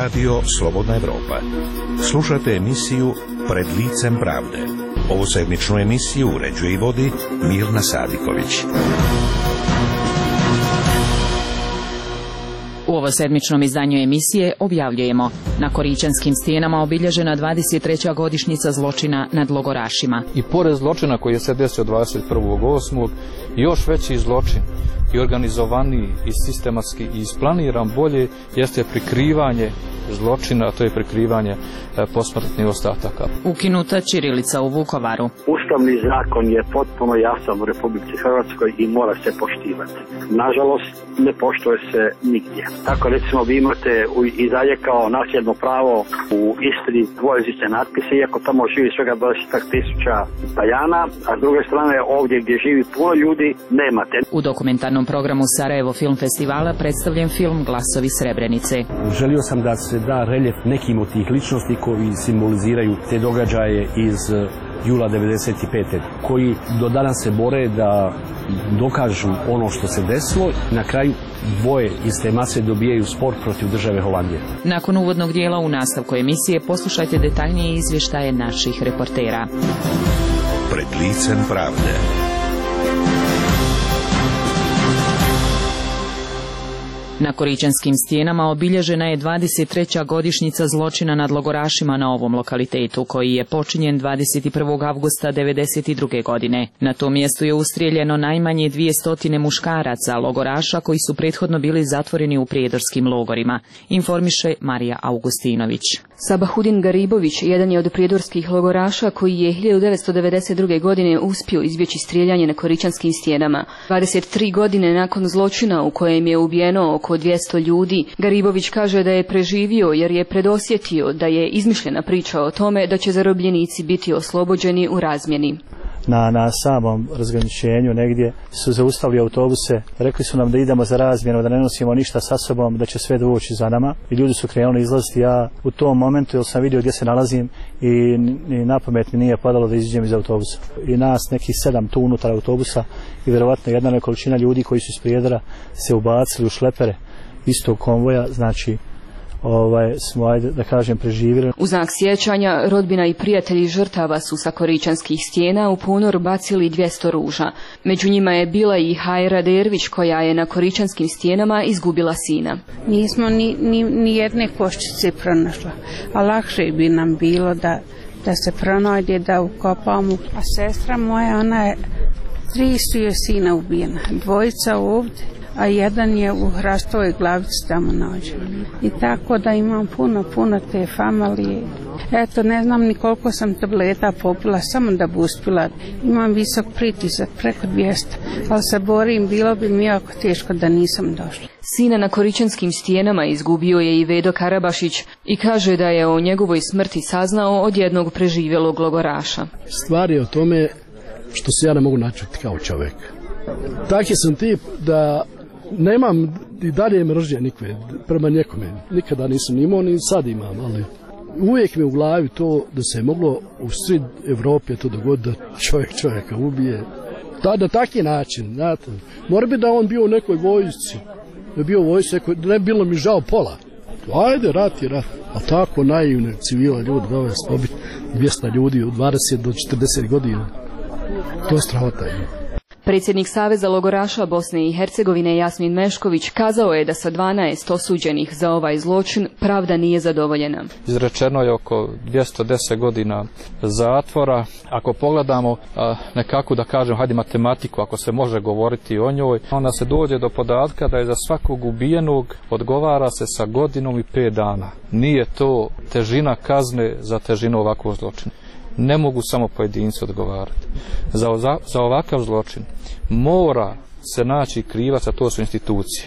Radio Slobodna Evropa. Slušate emisiju Pred licem pravde. Ovu sedmičnu emisiju uređuje i vodi Mirna Sadiković. U ovosedmičnom izdanju emisije objavljujemo: na Koričanskim stijenama obilježena 23. godišnjica zločina nad logorašima. I pored zločina koji je se desio 21.8. još veći zločin i organizovaniji i sistematski i isplaniran bolje jeste prikrivanje zločina, a to je prikrivanje posmrtnih ostataka. Ukinuta ćirilica u Vukovaru. Ustavni zakon je potpuno jasan u Republici Hrvatskoj i mora se poštivati. Nažalost, ne poštuje se nigdje. Tako recimo vi imate i dalje kao nasljedno pravo u Istri dvojezične natpise, iako tamo živi svega 20.000 Taljana, a s druge strane ovdje gdje živi puno ljudi nemate. U dokumentarnom programu Sarajevo Film Festivala predstavljen film Glasovi Srebrenice. Želio sam da se da reljef nekim od tih ličnosti koji simboliziraju te događaje iz jula 95. koji do danas se bore da dokažu ono što se desilo. Na kraju dvoje iz te mase dobijaju spor protiv države Holandije. Nakon uvodnog dijela u nastavku emisije poslušajte detaljnije izvještaje naših reportera. Pred licem pravde. Na Koričanskim stijenama obilježena je 23. godišnjica zločina nad logorašima na ovom lokalitetu, koji je počinjen 21. avgusta 1992. godine. Na tom mjestu je ustrijeljeno najmanje 200 muškaraca logoraša koji su prethodno bili zatvoreni u prijedorskim logorima, informiše Marija Augustinović. Sabahudin Garibović jedan je od prijedorskih logoraša koji je 1992. godine uspio izbjeći strijeljanje na Koričanskim stijenama. 23 godine nakon zločina u kojem je ubijeno oko 200 ljudi, Garibović kaže da je preživio jer je predosjetio da je izmišljena priča o tome da će zarobljenici biti oslobođeni u razmjeni. Na samom razgraničenju negdje su zaustavili autobuse, rekli su nam da idemo za razmjenu, da ne nosimo ništa sa sobom, da će sve doći za nama i ljudi su krenuli izlaziti. Ja u tom momentu jer sam vidio gdje se nalazim i na pamet mi nije padalo da izađem iz autobusa. I nas nekih 7 tu unutar autobusa i vjerovatno jedna nekolicina ljudi koji su iz Prijedora se ubacili u šlepere istog konvoja, znači smo, ajde da kažem, preživjeli. U znak sjećanja, rodbina i prijatelji žrtava su sa Koričanskih stijena u ponor bacili 200 ruža. Među njima je bila i Hajra Dervić koja je na Koričanskim stijenama izgubila sina. Nismo ni jedne koščice pronašla, a lakše bi nam bilo da se pronađe, da ukopamo. A sestra moja, ona je 3 su joj sina ubijena, 2 ovdje, a jedan je u Hrastovoj Glavici tamo nađen. I tako da imam puno te familije. Eto, ne znam ni koliko sam tableta popila, samo da bi uspjela. Imam visok pritisak, preko 200, ali se borim, bilo bi mi jako teško da nisam došla. Sina na Koričanskim stijenama izgubio je i Vedo Karabašić i kaže da je o njegovoj smrti saznao od jednog preživjelog logoraša. Stvar je o tome što se ja ne mogu načuti kao čovjek. Taki sam tip da nemam i dalje mržnje nikve prema nekome. Nikada nisam imao, ni sad imam, ali uvijek mi u glavi to da se je moglo u sred Evrope to dogoditi da čovjek čovjeka ubije. Na taki način, znate. Mora bi da on bio u nekoj vojsci, da je bio u vojsci, da ne bilo mi žao pola. Ajde, rat je rat. A tako naivne civile ljudi dovesti pobiti 200 ljudi od 20 do 40 godina. To je strahota. Predsjednik Saveza logoraša Bosne i Hercegovine Jasmin Mešković kazao je da sa 12 osuđenih za ovaj zločin pravda nije zadovoljena. Izrečeno je oko 210 godina zatvora. Ako pogledamo nekako, da kažem, hajde matematiku, ako se može govoriti o njoj, onda se dođe do podatka da je za svakog ubijenog odgovara se sa godinom i 5 dana. Nije to težina kazne za težinu ovakvog zločina. Ne mogu samo pojedinci odgovarati. Za ovakav zločin mora se naći krivac, a to su institucije.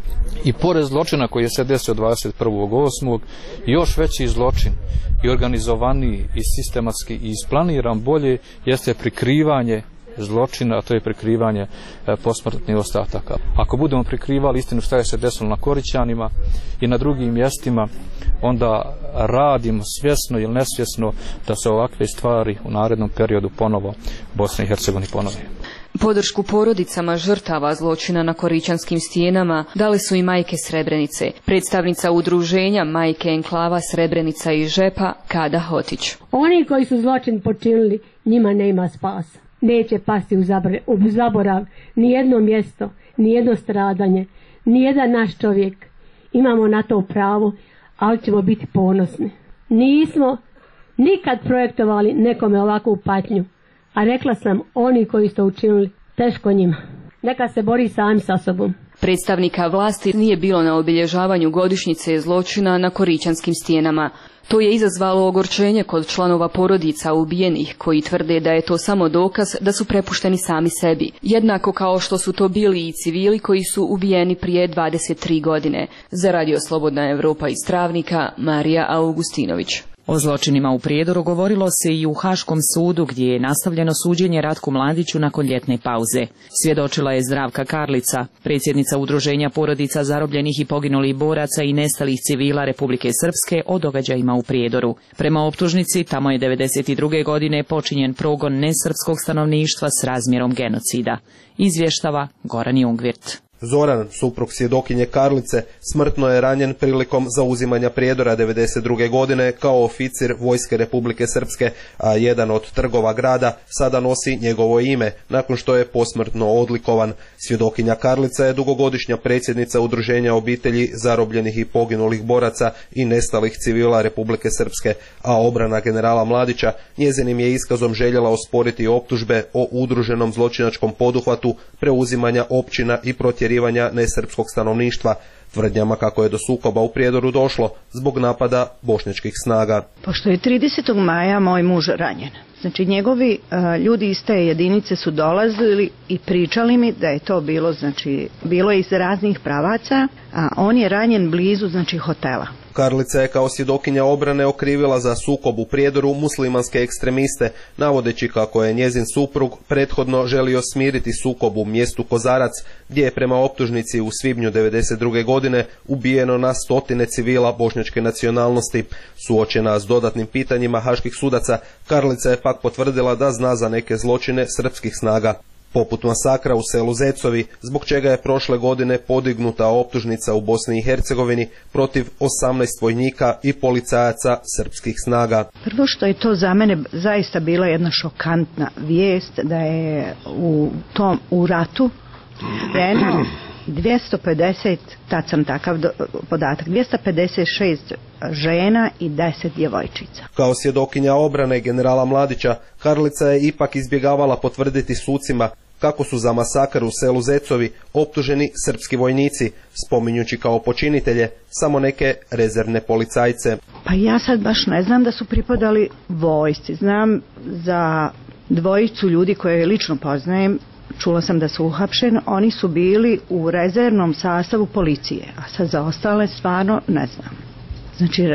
I pored zločina koji je se desio 21.8. još veći zločin i organizovaniji i sistematski i isplaniran bolje jeste prikrivanje zločina, a to je prikrivanje posmrtnih ostataka. Ako budemo prikrivali istinu šta je se desilo na Koričanima i na drugim mjestima, onda radimo svjesno ili nesvjesno da se ovakve stvari u narednom periodu ponovo Bosne i Hercegovine ponove. Podršku porodicama žrtava zločina na Koričanskim stijenama dale su i majke Srebrenice. Predstavnica udruženja Majke enklava Srebrenica i Žepa, Kada Hotić. Oni koji su zločin počinili, njima nema spasa. Neće pasti u zaborav ni jedno mjesto, ni jedno stradanje, ni jedan naš čovjek. Imamo na to pravo, ali ćemo biti ponosni. Nismo nikad projektovali nekome ovakvu patnju, a rekla sam, oni koji su učinili, teško njima. Neka se bori sami sa sobom. Predstavnika vlasti nije bilo na obilježavanju godišnjice zločina na Koričanskim stijenama. To je izazvalo ogorčenje kod članova porodica ubijenih, koji tvrde da je to samo dokaz da su prepušteni sami sebi, jednako kao što su to bili i civili koji su ubijeni prije 23 godine. Za Radio Slobodna Evropa iz Travnika, Marija Augustinović. O zločinima u Prijedoru govorilo se i u Haškom sudu, gdje je nastavljeno suđenje Ratku Mladiću nakon ljetne pauze. Svjedočila je Zdravka Karlica, predsjednica Udruženja porodica zarobljenih i poginulih boraca i nestalih civila Republike Srpske o događajima u Prijedoru. Prema optužnici, tamo je 1992. godine počinjen progon nesrpskog stanovništva s razmjerom genocida. Izvještava Goran Jungvirt. Zoran, suprug svjedokinje Karlice, smrtno je ranjen prilikom zauzimanja Prijedora 1992. godine kao oficir Vojske Republike Srpske, a jedan od trgova grada sada nosi njegovo ime, nakon što je posmrtno odlikovan. Svjedokinja Karlica je dugogodišnja predsjednica Udruženja obitelji zarobljenih i poginulih boraca i nestalih civila Republike Srpske, a obrana generala Mladića njezinim je iskazom željela osporiti optužbe o udruženom zločinačkom poduhvatu, preuzimanja općina i protjerivanja nesrpskog stanovništva, tvrdnjama kako je do sukoba u Prijedoru došlo zbog napada bošnjačkih snaga. Pošto je 30. maja moj muž ranjen, znači njegovi ljudi iz te jedinice su dolazili i pričali mi da je to bilo, znači bilo je iz raznih pravaca, a on je ranjen blizu, znači hotela. Karlica je kao svjedokinja obrane okrivila za sukob u Prijedoru muslimanske ekstremiste, navodeći kako je njezin suprug prethodno želio smiriti sukob u mjestu Kozarac, gdje je prema optužnici u svibnju 1992. godine ubijeno na stotine civila bošnjačke nacionalnosti. Suočena s dodatnim pitanjima haških sudaca, Karlica je pak potvrdila da zna za neke zločine srpskih snaga, poput masakra u selu Zecovi, zbog čega je prošle godine podignuta optužnica u Bosni i Hercegovini protiv 18 vojnika i policajaca srpskih snaga. Prvo što je to za mene zaista bila jedna šokantna vijest, da je u ratu ubijeno 250, tad sam takav podatak, 256 žena i 10 djevojčica. Kao svjedokinja obrane generala Mladića, Karlica je ipak izbjegavala potvrditi sucima kako su za masakar u selu Zecovi optuženi srpski vojnici, spominjući kao počinitelje samo neke rezervne policajce. Pa ja sad baš ne znam da su pripadali vojsci. Znam za dvojicu ljudi koje lično poznajem, čula sam da su uhapšeni, oni su bili u rezervnom sastavu policije, a sad za ostale stvarno ne znam. Znači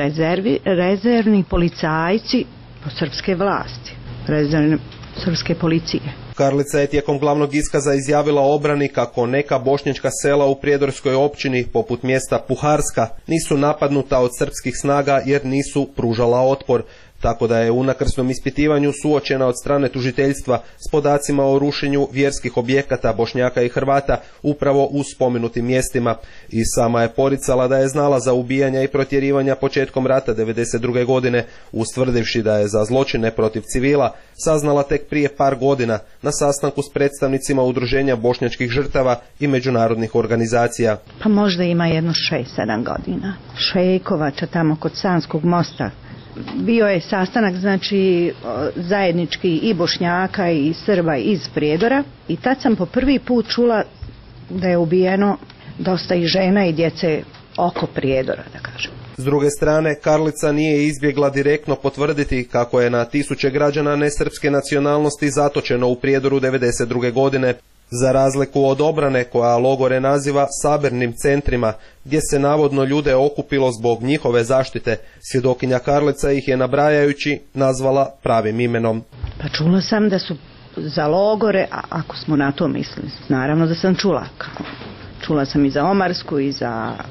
rezervni policajci po srpske vlasti, rezervne srpske policije. Karlica je tijekom glavnog iskaza izjavila obrani kako neka bošnjačka sela u prijedorskoj općini, poput mjesta Puharska, nisu napadnuta od srpskih snaga jer nisu pružala otpor, tako da je u unakrsnom ispitivanju suočena od strane tužiteljstva s podacima o rušenju vjerskih objekata Bošnjaka i Hrvata upravo u spomenutim mjestima. I sama je poricala da je znala za ubijanja i protjerivanja početkom rata 1992. godine, ustvrdivši da je za zločine protiv civila saznala tek prije par godina na sastanku s predstavnicima udruženja bošnjačkih žrtava i međunarodnih organizacija. Pa možda ima jedno 6-7 godina. Šejkovača tamo kod Sanskog mosta. Bio je sastanak, znači, zajednički i Bošnjaka i Srba iz Prijedora i tad sam po prvi put čula da je ubijeno dosta i žena i djece oko Prijedora, da kažem. S druge strane, Karlica nije izbjegla direktno potvrditi kako je na tisuće građana nesrpske nacionalnosti zatočeno u Prijedoru 1992. godine. Za razliku od obrane koja logore naziva sabirnim centrima, gdje se navodno ljude okupilo zbog njihove zaštite, svjedokinja Karlica ih je nabrajajući nazvala pravim imenom. Pa čula sam da su za logore, a ako smo na to mislili, naravno da sam čula. Čula sam i za Omarsku i za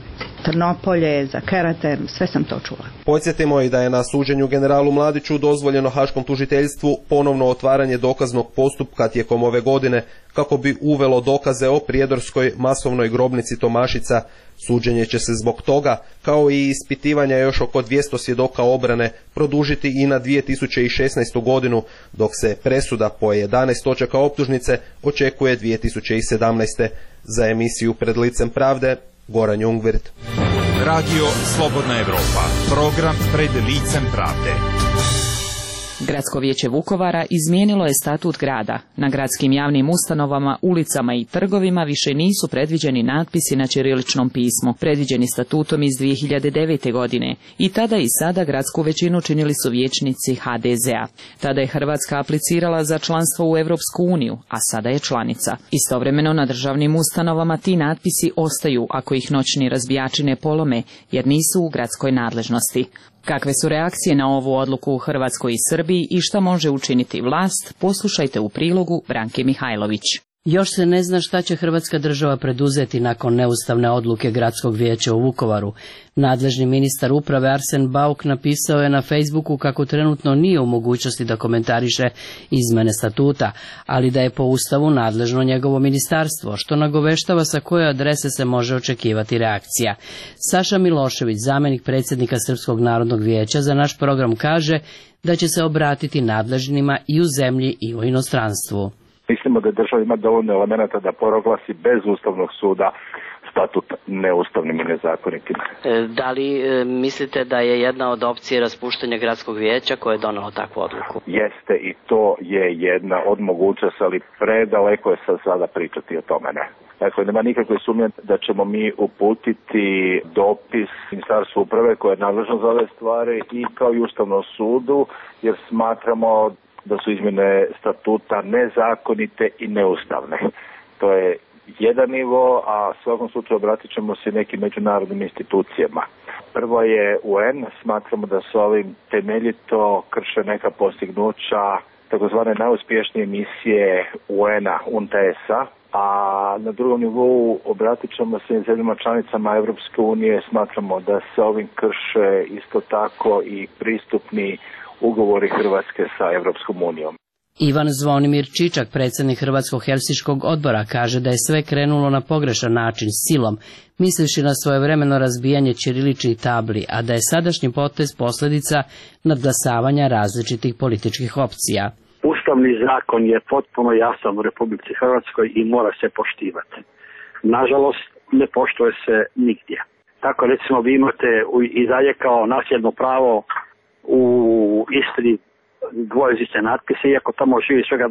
Trnopolje, za Keraten, sve sam to čula. Podsjetimo i da je na suđenju generalu Mladiću dozvoljeno haškom tužiteljstvu ponovno otvaranje dokaznog postupka tijekom ove godine kako bi uvelo dokaze o prijedorskoj masovnoj grobnici Tomašica. Suđenje će se zbog toga, kao i ispitivanja još oko 200 svjedoka obrane, produžiti i na 2016. godinu, dok se presuda po 11 točaka optužnice očekuje 2017. Za emisiju Pred licem pravde, Goran Jungwirth. Radio Slobodna Evropa, program Pred licem pravde. Gradsko vijeće Vukovara izmijenilo je statut grada. Na gradskim javnim ustanovama, ulicama i trgovima više nisu predviđeni natpisi na ćiriličnom pismu, predviđeni statutom iz 2009. godine. I tada i sada gradsku većinu činili su vijećnici HDZ-a. Tada je Hrvatska aplicirala za članstvo u Europsku uniju, a sada je članica. Istovremeno na državnim ustanovama ti natpisi ostaju ako ih noćni razbijači ne polome, jer nisu u gradskoj nadležnosti. Kakve su reakcije na ovu odluku u Hrvatskoj i Srbiji i šta može učiniti vlast, poslušajte u prilogu Branke Mihajlović. Još se ne zna šta će Hrvatska država preduzeti nakon neustavne odluke Gradskog vijeća u Vukovaru. Nadležni ministar uprave Arsen Bauk napisao je na Facebooku kako trenutno nije u mogućnosti da komentariše izmene statuta, ali da je po Ustavu nadležno njegovo ministarstvo, što nagoveštava sa koje adrese se može očekivati reakcija. Saša Milošević, zamjenik predsjednika Srpskog narodnog vijeća, za naš program kaže da će se obratiti nadležnima i u zemlji i u inostranstvu. Mislimo da država ima dovoljno elemenata da proglasi bez Ustavnog suda statut neustavnim i nezakonitim. Da li mislite da je jedna od opcija raspuštanje gradskog vijeća koje je donelo takvu odluku? Jeste, i to je jedna od mogućnosti, ali predaleko je sada pričati o tome, ne. Dakle, nema nikakve sumnje da ćemo mi uputiti dopis Ministarstvu uprave koje je nadležno za ove stvari i kao i Ustavnom sudu, jer smatramo da su izmjene statuta nezakonite i neustavne. To je jedan nivo, a u svakom slučaju obratit ćemo se nekim međunarodnim institucijama. Prvo je UN, smatramo da se ovim temeljito krše neka postignuća takozvane najuspješnije misije UN-a, UNTAES-a, a na drugom nivou obratit ćemo se zemljama članicama Europske unije, smatramo da se ovim krše isto tako i pristupni ugovori Hrvatske sa Europskom unijom. Ivan Zvonimir Čičak, predsjednik Hrvatskog helsinškog odbora, kaže da je sve krenulo na pogrešan način, silom, misliši na svojevremeno razbijanje ćiriličnih tabli, a da je sadašnji potez posljedica nadglasavanja različitih političkih opcija. Ustavni zakon je potpuno jasan u Republici Hrvatskoj i mora se poštivati. Nažalost, ne poštuje se nigdje. Tako recimo vi imate i dalje kao nasljedno pravo u Istri dvojezične natpise, iako tamo živi svega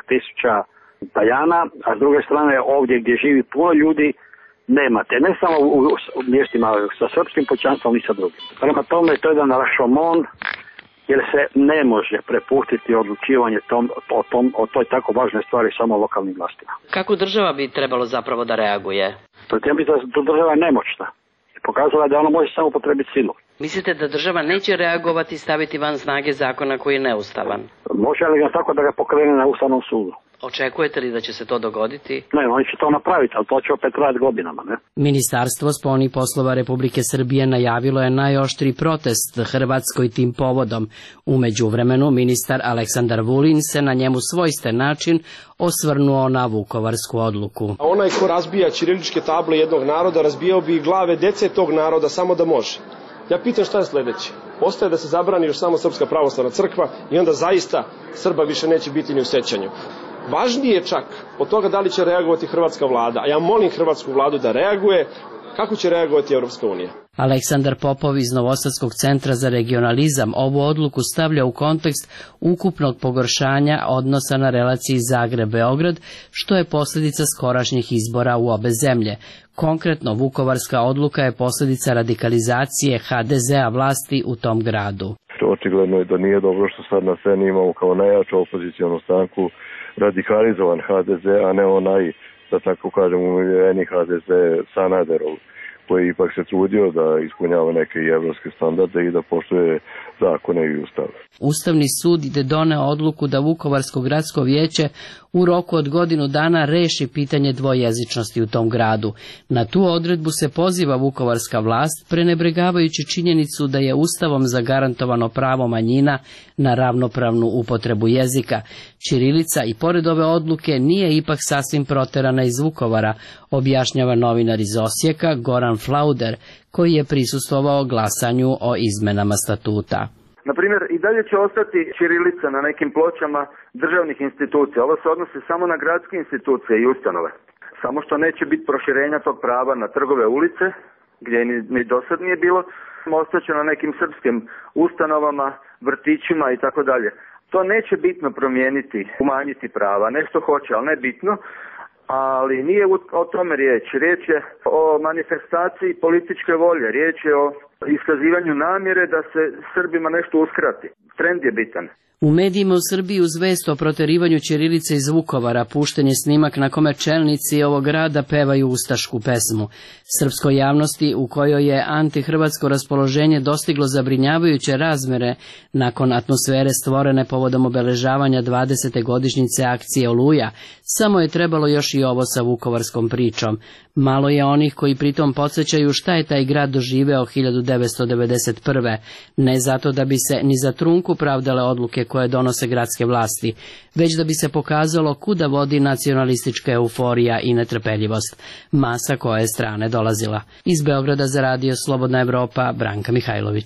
20.000 Taljana, a s druge strane ovdje gdje živi puno ljudi nemate, ne samo u mjestima sa srpskim pućanstvom i sa drugim. Prema tome to je jedan rašomon, jer se ne može prepustiti odlučivanje o toj tako važnoj stvari samo lokalnim vlastima. Kako država bi trebalo zapravo da reaguje? Pretpostavljam da država je nemoćna. Pokazala da ona može samo upotrebiti silu. Mislite da država neće reagovati i staviti van snage zakona koji je neustavan? Može li ga tako da ga pokrene na Ustavnom sudu? Očekujete li da će se to dogoditi? Ne, oni će to napraviti, ali to će opet trajati godinama, ne? Ministarstvo spoljnih poslova Republike Srbije najavilo je najoštriji protest Hrvatskoj tim povodom. U međuvremenu ministar Aleksandar Vulin se na njemu svojsten način osvrnuo na vukovarsku odluku. Onaj ko razbija ćiriličke table jednog naroda, razbijao bi glave dece tog naroda samo da može. Ja pitam šta je sljedeće? Ostaje da se zabrani još samo Srpska pravoslavna crkva i onda zaista Srba više neće biti ni u sećanju. Važnije je čak od toga da li će reagovati hrvatska vlada, a ja molim hrvatsku vladu da reaguje, kako će reagovati Europska unija. Aleksandar Popov iz Novosadskog centra za regionalizam ovu odluku stavlja u kontekst ukupnog pogoršanja odnosa na relaciji Zagreb-Beograd, što je posljedica skorašnjih izbora u obe zemlje. Konkretno, vukovarska odluka je posljedica radikalizacije HDZ-a vlasti u tom gradu. Očigledno je da nije dobro što sad na sceni imamo kao najjaču opozicijonu stranku radikalizovan HDZ, a ne onaj, da tako kažem, umiljeni HDZ Sanaderov, koji ipak se trudio da ispunjava neke evropske standarde i da poštuje zakone i ustav. Ustavni sud je doneo odluku da Vukovarsko gradsko vijeće u roku od godinu dana reši pitanje dvojezičnosti u tom gradu. Na tu odredbu se poziva vukovarska vlast, prenebregavajući činjenicu da je Ustavom zagarantovano pravo manjina na ravnopravnu upotrebu jezika. Ćirilica i pored ove odluke nije ipak sasvim proterana iz Vukovara, objašnjava novinar iz Osijeka Goran Flauder, koji je prisustvovao glasanju o izmenama statuta. Na primjer, i dalje će ostati ćirilica na nekim pločama državnih institucija. Ovo se odnosi samo na gradske institucije i ustanove. Samo što neće biti proširenja tog prava na trgove, ulice, gdje ni do sad nije bilo. Ostaće na nekim srpskim ustanovama, vrtićima i tako dalje. To neće bitno promijeniti, umanjiti prava. Nešto hoće, ali ne bitno. Ali nije o tome riječ. Riječ je o manifestaciji političke volje. Riječ je o iskazivanju namjere da se Srbima nešto uskrati. Trend je bitan. U medijima u Srbiji uz vest o proterivanju ćirilice iz Vukovara pušten je snimak na kome čelnici ovog grada pevaju ustašku pesmu. Srpskoj javnosti, u kojoj je antihrvatsko raspoloženje dostiglo zabrinjavajuće razmere nakon atmosfere stvorene povodom obeležavanja 20. godišnjice akcije Oluja, samo je trebalo još i ovo sa vukovarskom pričom. Malo je onih koji pritom podsjećaju šta je taj grad doživeo 1991. Ne zato da bi se ni za trunku pravdale odluke koje donose gradske vlasti, već da bi se pokazalo kuda vodi nacionalistička euforija i netrpeljivost. Masa koja je strane dolazila. Iz Beograda za radio Slobodna Evropa, Branka Mihajlović.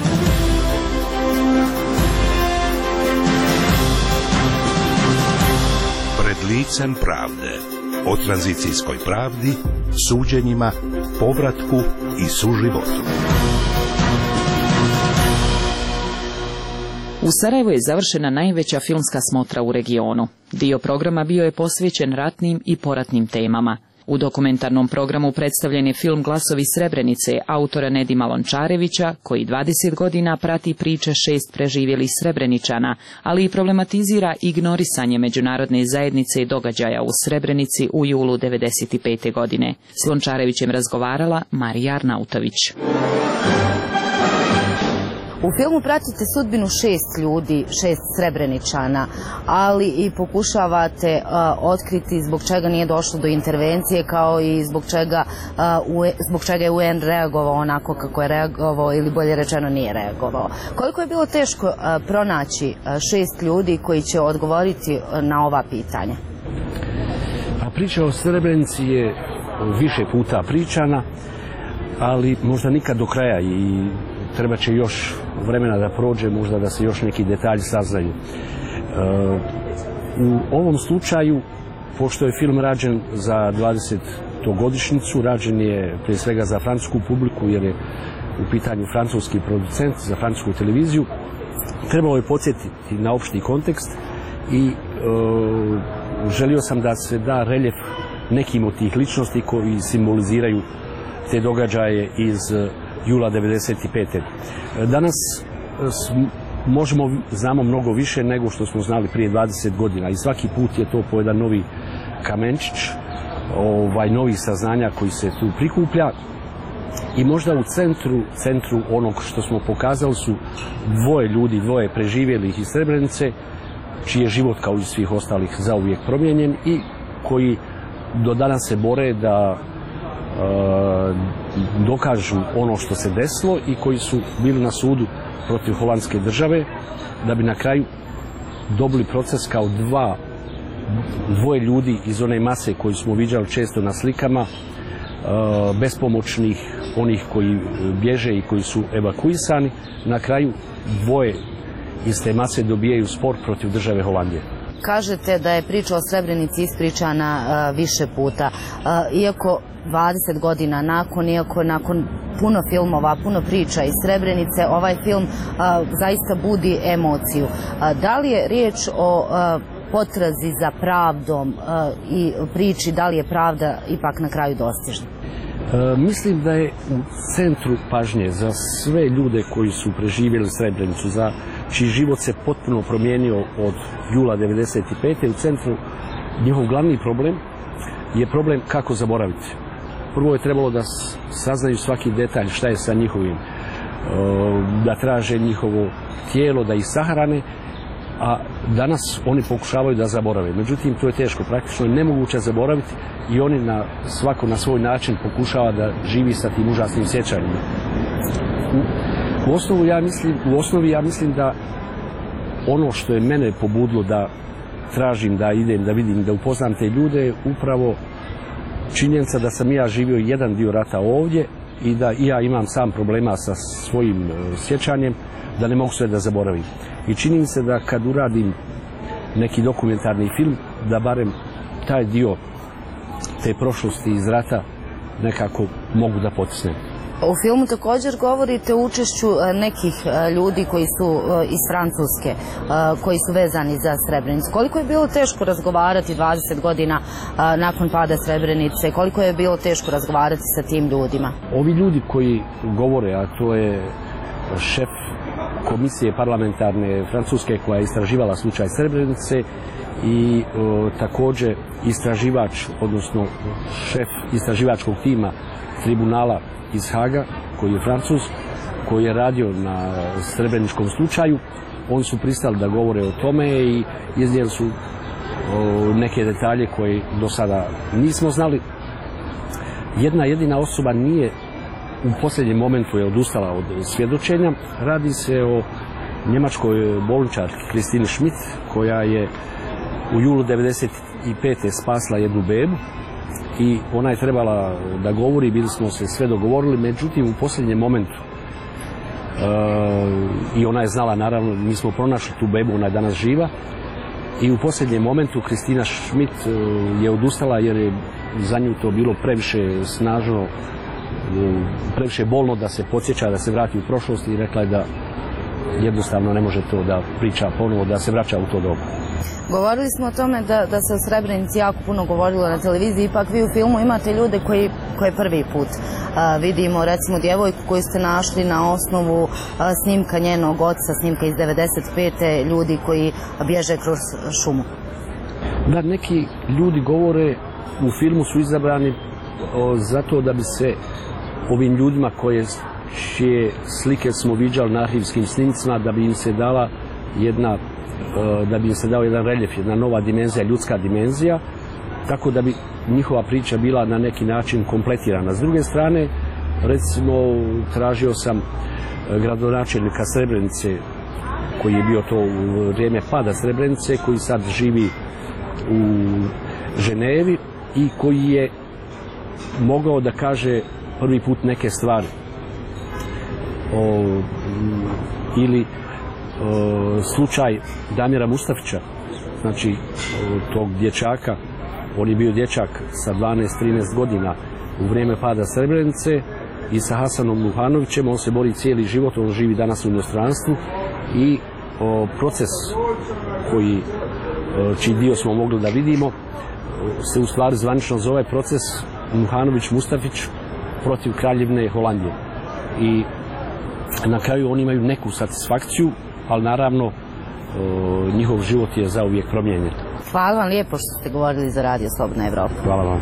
Pred licem pravde. O tranzicijskoj pravdi, suđenjima, povratku i suživotu. U Sarajevu je završena najveća filmska smotra u regionu. Dio programa bio je posvećen ratnim i poratnim temama. U dokumentarnom programu predstavljen je film Glasovi Srebrenice autora Nedima Lončarevića, koji 20 godina prati priče 6 preživjelih Srebreničana, ali i problematizira ignorisanje međunarodne zajednice i događaja u Srebrenici u julu 1995. godine. S Lončarevićem razgovarala Marija Arnautović. U filmu pratite sudbinu 6 ljudi, 6 Srebreničana, ali i pokušavate otkriti zbog čega nije došlo do intervencije, kao i zbog čega je UN reagovao onako kako je reagovao, ili bolje rečeno nije reagovao. Koliko je bilo teško pronaći 6 ljudi koji će odgovoriti na ova pitanja? A priča o Srebrenici je više puta pričana, ali možda nikad do kraja i treba će još vremena da prođe, možda da se još neki detalji saznaju. U ovom slučaju, pošto je film rađen za 20. godišnjicu, rađen je prije svega za francusku publiku, jer je u pitanju francuski producent za francusku televiziju, trebalo je podsjetiti na opšti kontekst i želio sam da se da reljef nekim od tih ličnosti koji simboliziraju te događaje iz jula 1995. Danas znamo mnogo više nego što smo znali prije 20 godina i svaki put je to po jedan novi kamenčić, novih saznanja koji se tu prikuplja i možda u centru onog što smo pokazali su dvoje preživjelih iz Srebrenice, čiji je život kao i svih ostalih zauvijek promijenjen i koji do danas se bore da dokažu ono što se desilo i koji su bili na sudu protiv holandske države, da bi na kraju dobili proces kao dvoje ljudi iz one mase koju smo viđali često na slikama, bespomoćnih, onih koji bježe i koji su evakuisani. Na kraju dvoje iz te mase dobijaju spor protiv države Holandije. Kažete da je priča o Srebrenici ispričana više puta. Iako 20 godina iako nakon puno filmova, puno priča iz Srebrenice, ovaj film zaista budi emociju. Da li je riječ o potrazi za pravdom i priči da li je pravda ipak na kraju dostižna? Mislim da je u centru pažnje za sve ljude koji su preživjeli Srebrenicu, za čiji život se potpuno promijenio od jula 1995. U centru njihov glavni problem je problem kako zaboraviti. Prvo je trebalo da saznaju svaki detalj šta je sa njihovim, da traže njihovo tijelo, da ih sahrane, a danas oni pokušavaju da zaborave. Međutim, to je teško, praktično je nemoguće zaboraviti i oni svako na svoj način pokušava da živi sa tim užasnim sjećanjima. U osnovi ja mislim da ono što je mene pobudilo da tražim da idem, da vidim, da upoznam te ljude je upravo činjenica da sam ja živio jedan dio rata ovdje i da i ja imam sam problema sa svojim sjećanjem, da ne mogu sve da zaboravim. I čini mi se da kad uradim neki dokumentarni film, da barem taj dio te prošlosti iz rata nekako mogu da potisnem. U filmu također govorite o učešću nekih ljudi koji su iz Francuske, koji su vezani za Srebrenicu. Koliko je bilo teško razgovarati 20 godina nakon pada Srebrenice? Koliko je bilo teško razgovarati sa tim ljudima? Ovi ljudi koji govore, a to je šef komisije parlamentarne Francuske koja je istraživala slučaj Srebrenice i također istraživač, odnosno šef istraživačkog tima tribunala iz Haga, koji je Francuz, koji je radio na srebreničkom slučaju. Oni su pristali da govore o tome i iznijeli su neke detalje koje do sada nismo znali. Jedna jedina osoba nije u posljednjem momentu je odustala od svjedočenja. Radi se o njemačkoj bolničarki Kristini Schmidt, koja je u julu 1995. spasla jednu bebu i ona je trebala da govori, bili smo se sve dogovorili, međutim u posljednjem momentu i ona je znala, naravno, mi smo pronašli tu bebu, ona je danas živa i u posljednjem momentu Kristina Schmidt je odustala jer je za nju to bilo previše snažno, previše bolno da se podsjeća, da se vrati u prošlost i rekla je da jednostavno ne može to da priča ponovo, da se vraća u to doba. Govorili smo o tome da se o Srebrenici jako puno govorilo na televiziji, ipak vi u filmu imate ljude koje prvi put vidimo, recimo djevojku koju ste našli na osnovu snimka njenog oca, snimka iz 95. ljudi koji bježe kroz šumu. Da, neki ljudi govore, u filmu su izabrani zato da bi se ovim ljudima čije slike smo viđali na arhivskim snimcima, da bi im se dala da bi im se dao jedan reljef, jedna nova dimenzija, ljudska dimenzija, tako da bi njihova priča bila na neki način kompletirana. S druge strane, recimo, tražio sam gradonačelnika Srebrenice, koji je bio to u vrijeme pada Srebrenice, koji sad živi u Ženevi i koji je mogao da kaže prvi put neke stvari. Ili slučaj Damira Mustafića, znači tog dječaka, on je bio dječak sa 12-13 godina u vrijeme pada Srebrenice i sa Hasanom Nuhanovićem, on se bori cijeli život, on živi danas u inostranstvu i proces čiji dio smo mogli da vidimo se u stvari zvanično zove proces Nuhanović-Mustafić protiv Kraljevine Holandije i na kraju oni imaju neku satisfakciju, ali naravno njihov život je zauvijek promijenjen. Hvala vam lijepo što ste govorili za Radio Slobodna Evropa. Hvala vam.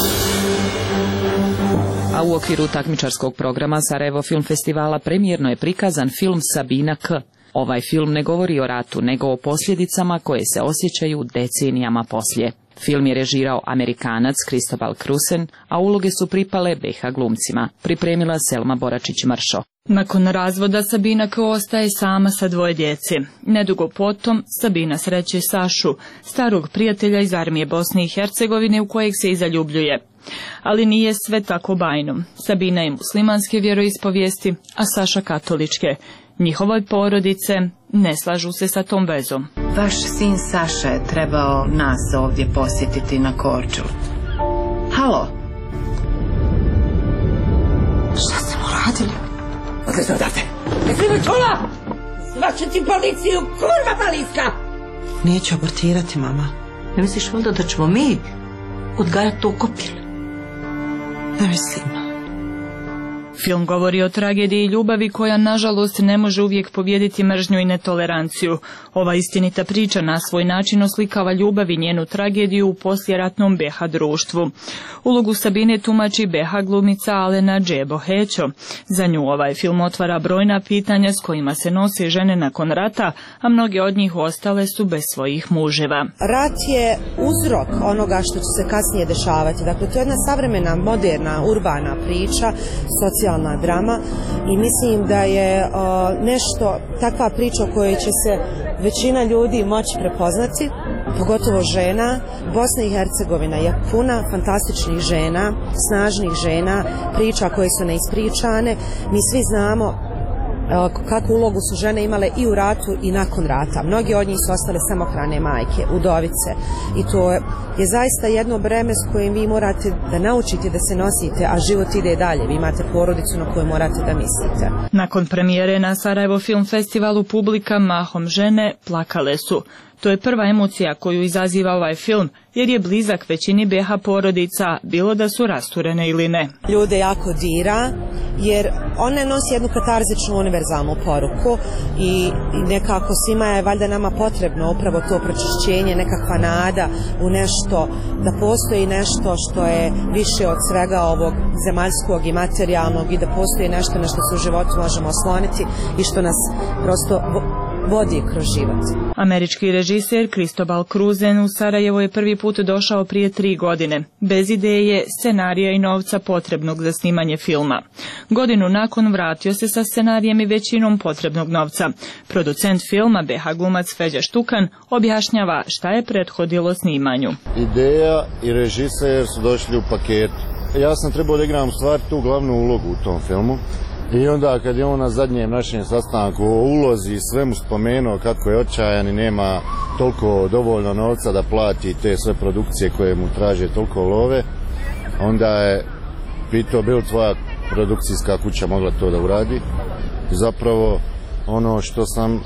A u okviru takmičarskog programa Sarajevo Film Festivala premijerno je prikazan film Sabina K. Ovaj film ne govori o ratu, nego o posljedicama koje se osjećaju decenijama poslije. Film je režirao Amerikanac Kristobal Krusen, a uloge su pripale BiH glumcima. Pripremila Selma Boračić-Mršo. Nakon razvoda Sabina K. ostaje sama sa 2 djece. Nedugo potom Sabina sreće Sašu, starog prijatelja iz armije Bosne i Hercegovine u kojeg se i zaljubljuje. Ali nije sve tako bajno. Sabina je muslimanske vjeroispovijesti, a Saša katoličke. Njihove porodice ne slažu se sa tom vezom. Vaš sin Saša je trebao nas ovdje posjetiti na Korčuli. Halo? Šta ste mu radili? Odlezi odavde! Jesi li čula? Zvaću ti policiju, kurva paliska! Neću abortirati, mama. Ne misliš valjda da ćemo mi odgajati to kopil? Ne mislim. Film govori o tragediji ljubavi koja, nažalost, ne može uvijek pobijediti mržnju i netoleranciju. Ova istinita priča na svoj način oslikava ljubav i njenu tragediju u poslijeratnom BiH društvu. Ulogu Sabine tumači BiH glumica Alena Džebo Hećo. Za nju ovaj film otvara brojna pitanja s kojima se nose žene nakon rata, a mnoge od njih ostale su bez svojih muževa. Rat je uzrok onoga što će se kasnije dešavati. Dakle, to je jedna savremena, moderna, urbana priča, socijalna drama i mislim da je nešto, takva priča o kojoj će se većina ljudi moći prepoznati, pogotovo žena. Bosna i Hercegovina je puna fantastičnih žena, snažnih žena, priča koje su neispričane. Mi svi znamo kakvu ulogu su žene imale i u ratu i nakon rata. Mnogi od njih su ostale samohrane majke, udovice i to je zaista jedno breme s kojim vi morate da naučite da se nosite, a život ide dalje. Vi imate porodicu na koju morate da mislite. Nakon premijere na Sarajevo Film Festivalu publika, mahom žene, plakale su. To je prva emocija koju izaziva ovaj film, jer je blizak većini BiH porodica, bilo da su rasturene ili ne. Ljude jako dira, jer one nosi jednu katarzičnu univerzalnu poruku i nekako svima je valjda nama potrebno upravo to pročišćenje, nekakva nada u nešto, da postoji nešto što je više od svega ovog zemaljskog i materijalnog i da postoji nešto na što se u životu možemo osloniti i što nas prosto vodi kroz život. Američki režiser Cristobal Cruzen u Sarajevo je prvi put došao prije 3 godine, bez ideje, scenarija i novca potrebnog za snimanje filma. Godinu nakon vratio se sa scenarijem i većinom potrebnog novca. Producent filma, BiH glumac Feđa Štukan, objašnjava šta je prethodilo snimanju. Ideja i režiser su došli u paketu. Ja sam trebao da igram u stvari tu glavnu ulogu u tom filmu. I onda kad je on na zadnjem našem sastanku o ulozi i svemu spomenuo kako je očajan i nema toliko dovoljno novca da plati te sve produkcije koje mu traže toliko love, onda je pitao bi li tvoja produkcijska kuća mogla to da uradi. I zapravo ono što sam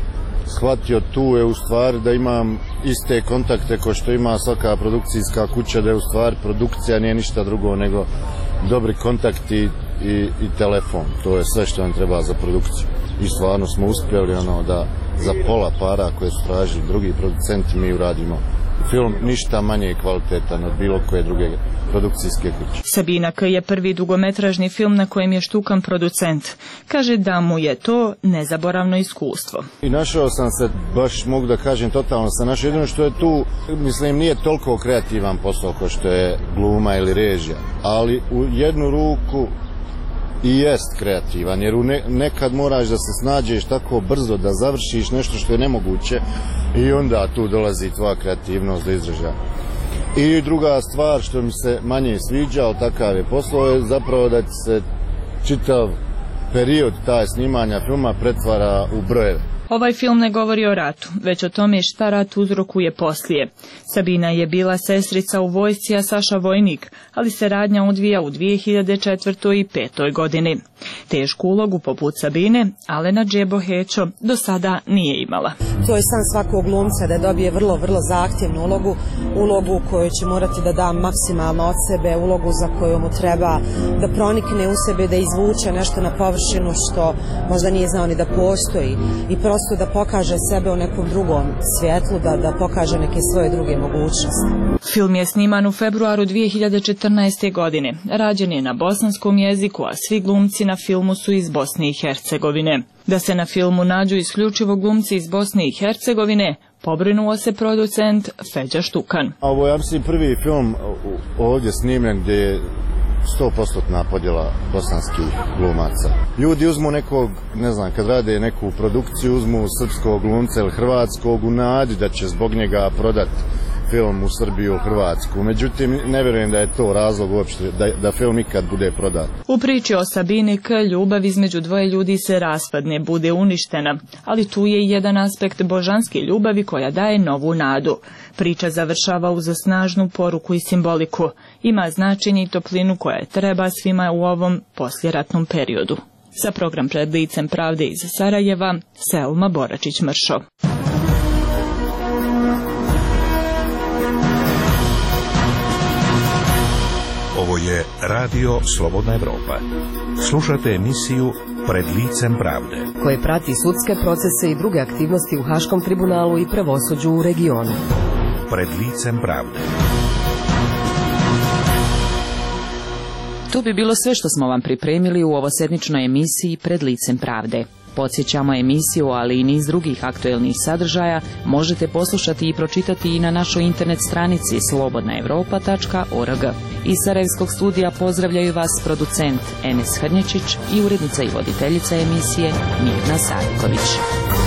shvatio tu je u stvari da imam iste kontakte kao što ima svaka produkcijska kuća, da je u stvari produkcija nije ništa drugo nego dobri kontakti i telefon. To je sve što nam treba za produkciju. I stvarno smo uspjeli da za pola para koje su tražili drugi producenti mi uradimo film ništa manje kvalitetan od bilo koje druge produkcijske kuće. Sabina K. je prvi dugometražni film na kojem je Štukan producent. Kaže da mu je to nezaboravno iskustvo. I našao sam se, baš mogu da kažem, totalno sam našao. Jedino što je tu, mislim, nije toliko kreativan posao kao što je gluma ili režija, ali u jednu ruku i jest kreativan, jer nekad moraš da se snađeš tako brzo da završiš nešto što je nemoguće i onda tu dolazi tvoja kreativnost do izražaja. I druga stvar što mi se manje sviđa, ali takav je posao, je zapravo da se čitav period taj snimanja filma pretvara u brojeve. Ovaj film ne govori o ratu, već o tome šta rat uzrokuje poslije. Sabina je bila sestrica u vojsci, a Saša vojnik, ali se radnja odvija u 2004. i 2005. godini. Tešku ulogu poput Sabine Alena Džebo Hećo do sada nije imala. To je san svakog glumca da dobije vrlo zahtjevnu ulogu u kojoj će morati da da maksimalno od sebe, ulogu za koju mu treba da pronikne u sebe, da izvuče nešto na površinu što možda nije znao ni da postoji i prosto da pokaže sebe u nekom drugom svjetlu, da pokaže neke svoje druge mogućnosti. Film je sniman u februaru 2014. godine. Rađen je na bosanskom jeziku, a svi glumci na filmu su iz Bosne i Hercegovine. Da se na filmu nađu isključivo glumci iz Bosne i Hercegovine, pobrinuo se producent Feđa Štukan. Ovo je, ja mislim, prvi film ovdje snimljen gdje je 100% podjela bosanskih glumaca. Ljudi uzmu nekog, ne znam, kad rade neku produkciju, uzmu srpskog glumca ili hrvatskog u nadi da će zbog njega prodati film u Srbiju, u Hrvatsku. Međutim, ne vjerujem da je to razlog uopšte da film ikad bude prodat. U priči o Sabini K. ljubav između dvoje ljudi se raspadne, bude uništena, ali tu je i jedan aspekt božanske ljubavi koja daje novu nadu. Priča završava uz snažnu poruku i simboliku. Ima značenje i toplinu koja treba svima u ovom poslijeratnom periodu. Za program Pred licem pravde iz Sarajeva, Selma Boračić-Mršo. Ovo Ovo je Radio Slobodna Evropa. Slušate emisiju Pred licem pravde, koje prati sudske procese i druge aktivnosti u Haškom tribunalu i pravosuđu u regionu. Pred licem pravde. To bi bilo sve što smo vam pripremili u ovosedmičnoj emisiji Pred licem pravde. Podsjećamo, emisiju, ali i niz drugih aktuelnih sadržaja možete poslušati i pročitati i na našoj internet stranici slobodnaevropa.org. Iz Sarajevskog studija pozdravljaju vas producent Enes Hrnječić i urednica i voditeljica emisije Mirna Saviković.